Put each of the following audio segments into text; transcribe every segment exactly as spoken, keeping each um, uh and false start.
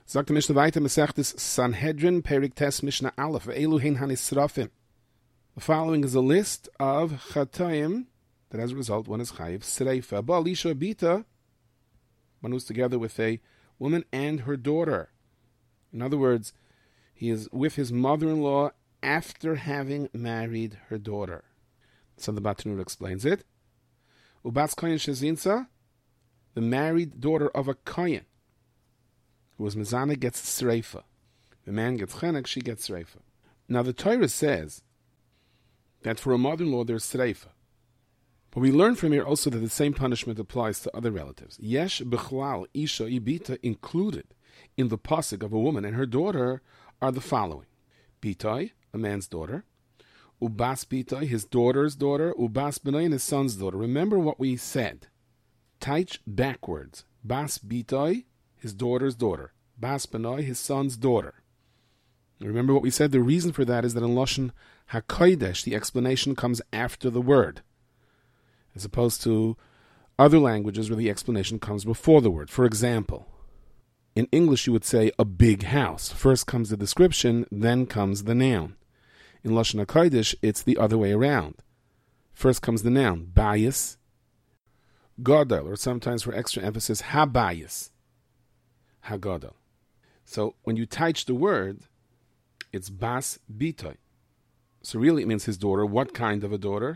Sagt der Mishnah weiter, Mesechtes Sanhedrin, Perik Tes Mishnah Aleph, Ve'elu hein hanisrafim. The following is a list of chatayim that as a result one is chayiv sreifa. Ba'alisha bita, one who's together with a woman and her daughter. In other words, he is with his mother-in-law after having married her daughter. So the Batanur explains it. Ubas kohen shezinsa, the married daughter of a kohen, who was mezana, gets sreifa. The man gets chenek, she gets sreifa. Now the Torah says that for a mother-in-law there's sreifa. But we learn from here also that the same punishment applies to other relatives. Yesh b'chlal isha ibita, included in the pasuk of a woman and her daughter are the following: Bitai, a man's daughter; Ubas Bitai, his daughter's daughter; Ubas B'nai, his son's daughter. Remember what we said. Taich backwards. Bas Bitai, his daughter's daughter; Bas B'nai, his son's daughter. Remember what we said? The reason for that is that in Lashon HaKodesh, the explanation comes after the word, as opposed to other languages where the explanation comes before the word. For example, in English you would say a big house. First comes the description, then comes the noun. In Lashon HaKodesh, it's the other way around. First comes the noun, bayis, gadol, or sometimes for extra emphasis, habayis, hagadol. So when you teach the word, it's bas bitoy. So really it means his daughter. What kind of a daughter?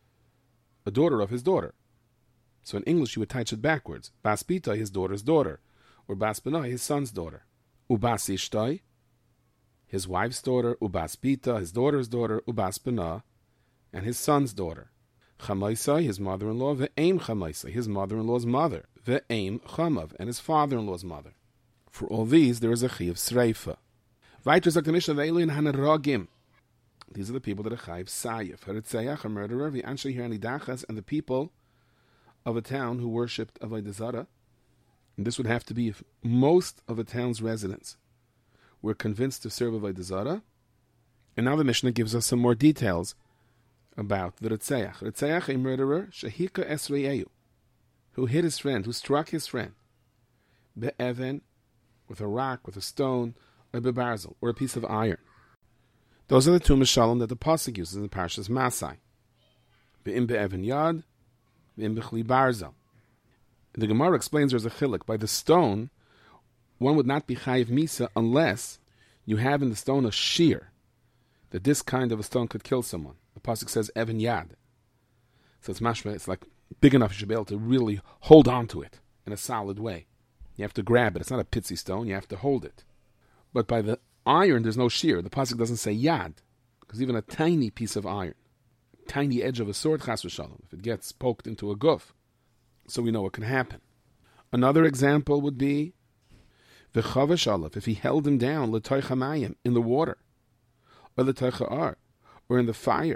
A daughter of his daughter. So in English you would teach it backwards. Bas bitoy, his daughter's daughter. Or bas benai, his son's daughter. Ubas ishtoi, his wife's daughter. Ubas bita, his daughter's daughter. Ubas benah, and his son's daughter. Chamaisai, his mother-in-law. Ve'em chamaisai, his mother-in-law's mother. Ve'em chamav, and his father-in-law's mother. For all these there is a chiyuv sreifa. Weiter sagt der Mishnah, ve'elu hanaragim. These are the people that are chayiv sayif. Haritzeach, a murderer. V'anshe hiranidachas, and the people of a town who worshipped avodah zarah. And this would have to be if most of a town's residents were convinced to serve avodah zarah. And now the Mishnah gives us some more details about the Ritzeach. Ritzeach, a murderer, shahika esreyehu, who hit his friend, who struck his friend, be'even, with a rock, with a stone, or bebarzel, or a piece of iron. Those are the two mishalim that the pasuk uses in the Parshas Masai. Be'im be'even yad, be'im b'chli barzel. The Gemara explains there's a chiluk. By the stone, one would not be chayiv misa unless you have in the stone a shear, that this kind of a stone could kill someone. The pasuk says even yad. So it's mashma, it's like big enough you should be able to really hold on to it in a solid way. You have to grab it. It's not a pitsy stone. You have to hold it. But by the iron, there's no shear. The pasuk doesn't say yad, because even a tiny piece of iron, tiny edge of a sword, chas v'shalom, if it gets poked into a guf, so we know what can happen. Another example would be v'chavash alav, if he held him down l'toich hamayim, in the water, or l'toich ha'ar, or in the fire.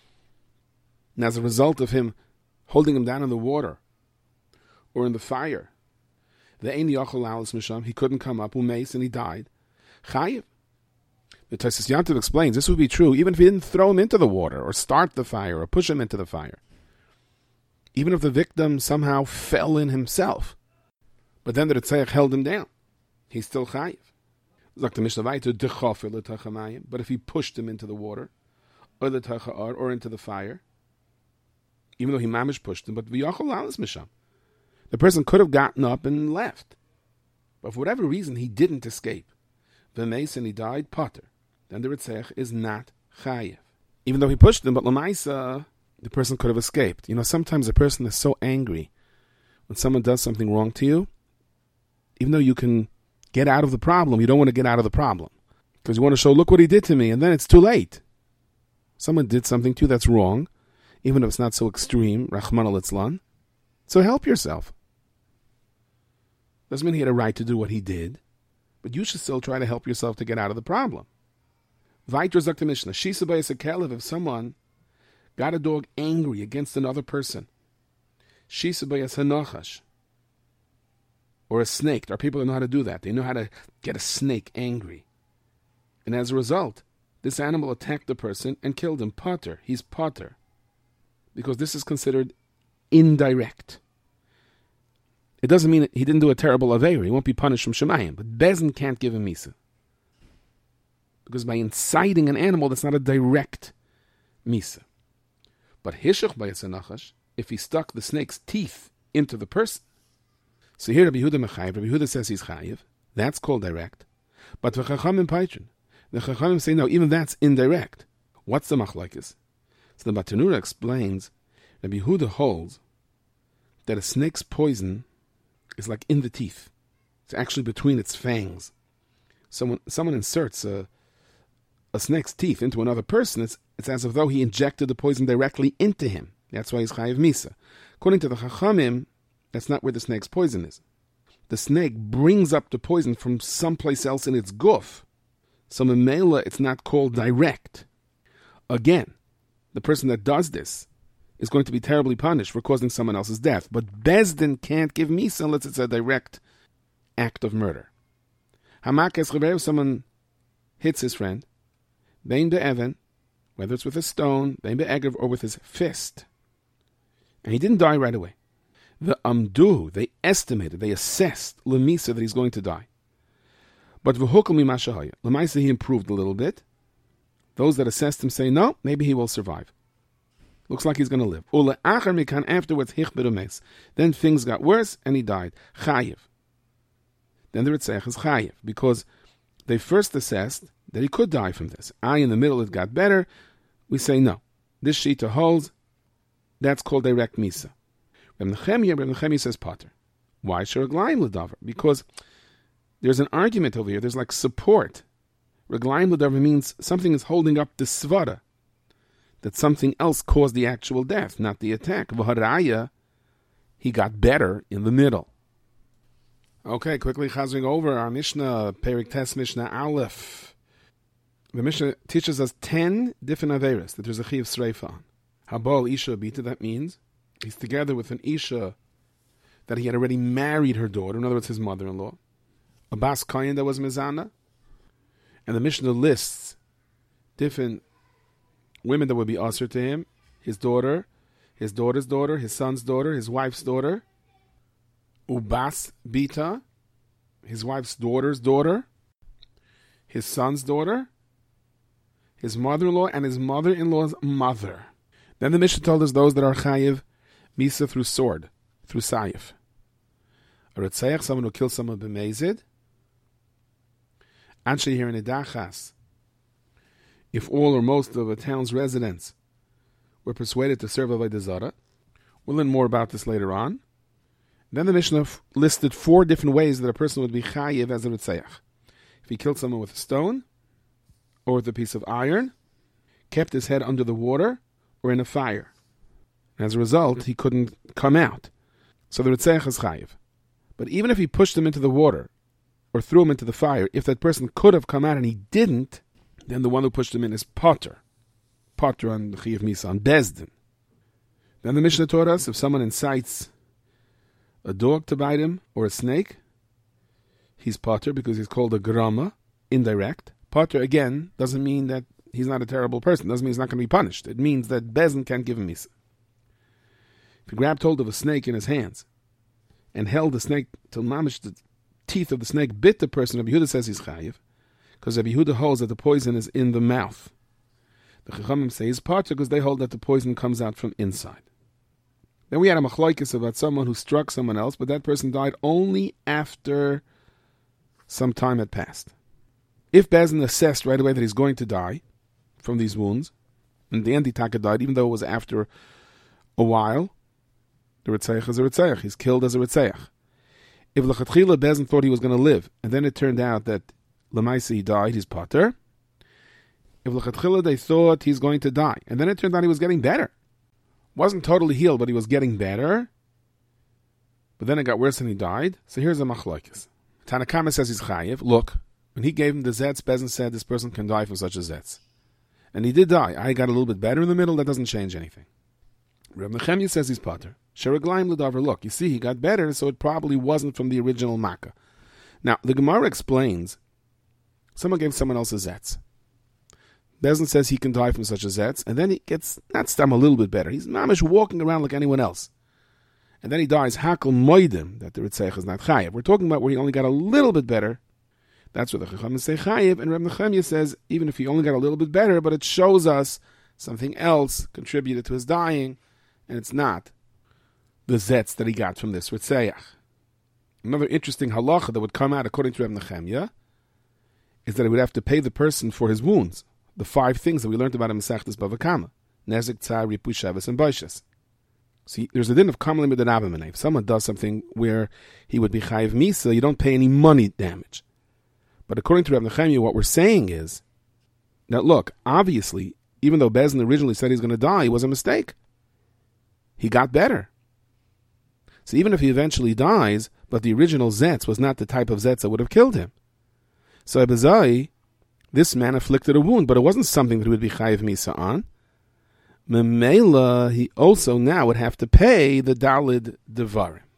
And as a result of him holding him down in the water or in the fire, the ein yachol alis misham, he couldn't come up, umeis, and he died. Chayiv. The Tosfos Yantiv explains this would be true even if he didn't throw him into the water or start the fire or push him into the fire. Even if the victim somehow fell in himself, but then the Ritzeach held him down, he's still chayiv. Like the Mishnah Vayter, dechafer l'tachamayim. But if he pushed him into the water, or the tacha'ar, or into the fire, even though he mamish pushed him, but v'yachol alis misham, the person could have gotten up and left, but for whatever reason he didn't escape. V'meis, and he died, pater. Then the Ritzeach is not chayiv, even though he pushed him. But l'maisa, the person could have escaped. You know, sometimes a person is so angry when someone does something wrong to you, even though you can get out of the problem, you don't want to get out of the problem. Because you want to show, look what he did to me, and then it's too late. Someone did something to you that's wrong, even if it's not so extreme, Rachman al-Itzlan. So help yourself. Doesn't mean he had a right to do what he did, but you should still try to help yourself to get out of the problem. Vaiter Zakta Mishnah, Shisa Bayis Akelev, if someone got a dog angry against another person, Shisa Bayis Hanochash, or a snake. There are people that know how to do that. They know how to get a snake angry. And as a result, this animal attacked the person and killed him. Potter. He's potter. Because this is considered indirect. It doesn't mean he didn't do a terrible aveira. He won't be punished from Shemayim. But Bezdin can't give him Misa. Because by inciting an animal, that's not a direct Misa. But Hishach by Nachash, if he stuck the snake's teeth into the person. So here Rabbi Yehuda Mechayev, Rabbi Yehuda says he's Chayev. That's called direct. But the Chachamim Paitrin, the Chachamim say no, even that's indirect. What's the machlokes? So the Batanura explains, Rabbi Yehuda holds that a snake's poison is like in the teeth. It's actually between its fangs. Someone someone inserts a a snake's teeth into another person, it's, it's as though he injected the poison directly into him. That's why he's Chayiv Misa. According to the Chachamim, that's not where the snake's poison is. The snake brings up the poison from someplace else in its guf. So Memela, it's not called direct. Again, the person that does this is going to be terribly punished for causing someone else's death. But Bezdin can't give Misa unless it's a direct act of murder. Hamakes Rebev, someone hits his friend, Bein be'evan, whether it's with a stone, Bein be'egev, or with his fist. And he didn't die right away. The amdu, they estimated, they assessed Lemisa that he's going to die. But v'hukal mi mashahaya, Lemaisa he improved a little bit. Those that assessed him say, no, maybe he will survive. Looks like he's going to live. Ule achar mikan, afterwards, hich berumes. Then things got worse, and he died. Chayiv. Then the Ritzach is Chayiv, because they first assessed that he could die from this. I, in the middle, it got better. We say no. This Shita holds. That's called direct Misa. Reb Nechemia, Reb Nechemia says Potter. Why Reglaim L'davar? Because there's an argument over here. There's like support. Reglaim L'davar means something is holding up the svara. That something else caused the actual death, not the attack. V'haraya, he got better in the middle. Okay, quickly chazing over our Mishnah, Perik Tes Mishnah Aleph. The Mishnah teaches us ten different averas that there's a chiyuv sreifa on. Habal Isha Bita, that means he's together with an Isha that he had already married her daughter, in other words, his mother-in-law. A Bas Kayin that was Mizana. And the Mishnah lists different women that would be usher to him, his daughter, his daughter's daughter, his son's daughter, his wife's daughter. Ubas Bita, his wife's daughter's daughter, his son's daughter, his mother-in-law, and his mother-in-law's mother. Then the Mishnah told us those that are chayiv misa through sword, through sayif. A Ritzayach, someone who kills someone b'mezid. Anshe here in Idachas, if all or most of a town's residents were persuaded to serve Avodah Zarah. We'll learn more about this later on. Then the Mishnah listed four different ways that a person would be chayiv as a Ritzayach. If he killed someone with a stone, or with a piece of iron, kept his head under the water, or in a fire. As a result, he couldn't come out. So the Ritzayach is chayiv. But even if he pushed him into the water, or threw him into the fire, if that person could have come out and he didn't, then the one who pushed him in is potter. Potter on Chayiv Misa, on Bezdin. Then the Mishnah taught us, if someone incites a dog to bite him, or a snake, he's potter because he's called a grama, indirect. Potter, again, doesn't mean that he's not a terrible person. Doesn't mean he's not going to be punished. It means that Bezdin can't give him Misa. If he grabbed hold of a snake in his hands, and held the snake till mamish the teeth of the snake bit the person, Rabbi Yehuda says he's chayiv, because Rabbi Yehuda holds that the poison is in the mouth. The Chachamim say he's potter because they hold that the poison comes out from inside. Then we had a machlokes about someone who struck someone else, but that person died only after some time had passed. If Bezdin assessed right away that he's going to die from these wounds, and the Antitaka died, even though it was after a while, the Ritzayach is a Ritzayach. He's killed as a Ritzayach. If L'chatchila Bezdin thought he was going to live, and then it turned out that L'maisa he died, he's potter. If L'chatchila they thought he's going to die, and then it turned out he was getting better. Wasn't totally healed, but he was getting better. But then it got worse and he died. So here's a machlokes. Tanakama says he's chayiv. Look, when he gave him the zetz, Bezdin said this person can die from such a zetz. And he did die. I got a little bit better in the middle. That doesn't change anything. Reb Nechemia says he's potter. Sheraglaim l'davar. Look, you see, he got better, so it probably wasn't from the original makkah. Now, the Gemara explains, someone gave someone else a zetz. Bezdin says he can die from such a zetz, and then he gets, not stam, a little bit better. He's mamish walking around like anyone else. and then he dies hakol moedim, that the Ritzeich is not chayiv. We're talking about where he only got a little bit better. That's what the Chachamim say chayiv, and Reb Nechemia says even if he only got a little bit better, but it shows us something else contributed to his dying, and it's not the zetz that he got from this Ritzeich. Another interesting halacha that would come out according to Reb Nechemia is that he would have to pay the person for his wounds. The five things that we learned about in Masechtas Bava Kama: Nezik, Tzar, Ripui, Sheves, and Baishas. See, there's a din of Kamal Limud and Avim. If someone does something where he would be chayiv misa, you don't pay any money damage. But according to Reb Nechemia, what we're saying is that, look, obviously, even though Bezdin originally said he's going to die, it was a mistake. He got better. So even if he eventually dies, but the original Zetz was not the type of Zetz that would have killed him. So Ebezai, this man afflicted a wound, but it wasn't something that he would be chayiv misa on. Memela, he also now would have to pay the Dalid Devarim.